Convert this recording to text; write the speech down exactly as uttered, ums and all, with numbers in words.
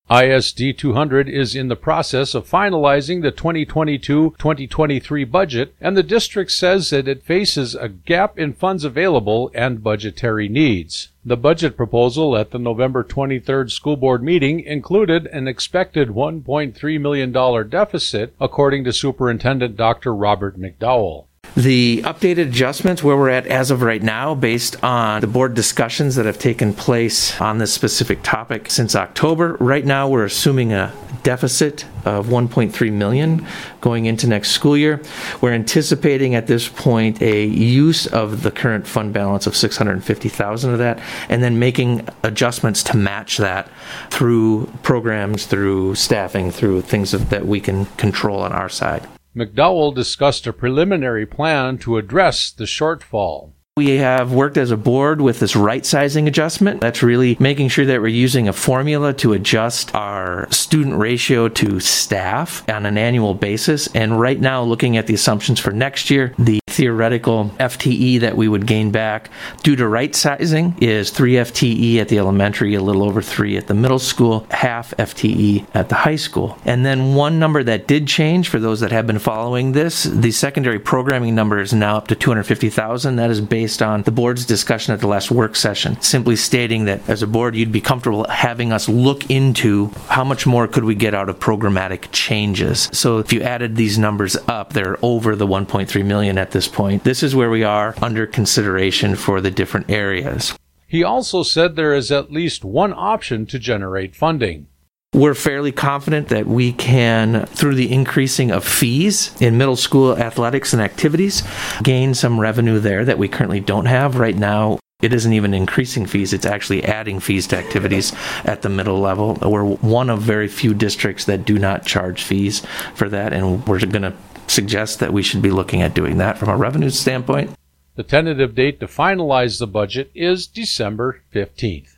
I S D two hundred is in the process of finalizing the twenty twenty-two twenty twenty-three budget, and the district says that it faces a gap in funds available and budgetary needs. The budget proposal at the November twenty-third school board meeting included an expected one point three million dollars deficit, according to Superintendent Doctor Robert McDowell. The updated adjustments where we're at as of right now, based on the board discussions that have taken place on this specific topic since October, right now we're assuming a deficit of one point three million dollars going into next school year. We're anticipating at this point a use of the current fund balance of six hundred fifty thousand dollars of that, and then making adjustments to match that through programs, through staffing, through things that we can control on our side. McDowell discussed a preliminary plan to address the shortfall. We have worked as a board with this right-sizing adjustment. That's really making sure that we're using a formula to adjust our student ratio to staff on an annual basis. And right now, looking at the assumptions for next year, the theoretical F T E that we would gain back due to right-sizing is three F T E at the elementary, a little over three at the middle school, half F T E at the high school. And then one number that did change for those that have been following this, the secondary programming number is now up to two hundred fifty thousand dollars. That is based on the board's discussion at the last work session, simply stating that as a board, you'd be comfortable having us look into how much more could we get out of programmatic changes. So if you added these numbers up, they're over the one point three million dollars at this point. This is where we are under consideration for the different areas. He also said there is at least one option to generate funding. We're fairly confident that we can, through the increasing of fees in middle school athletics and activities, gain some revenue there that we currently don't have. Right now, it isn't even increasing fees, it's actually adding fees to activities at the middle level. We're one of very few districts that do not charge fees for that, and we're going to suggest that we should be looking at doing that from a revenue standpoint. The tentative date to finalize the budget is December fifteenth.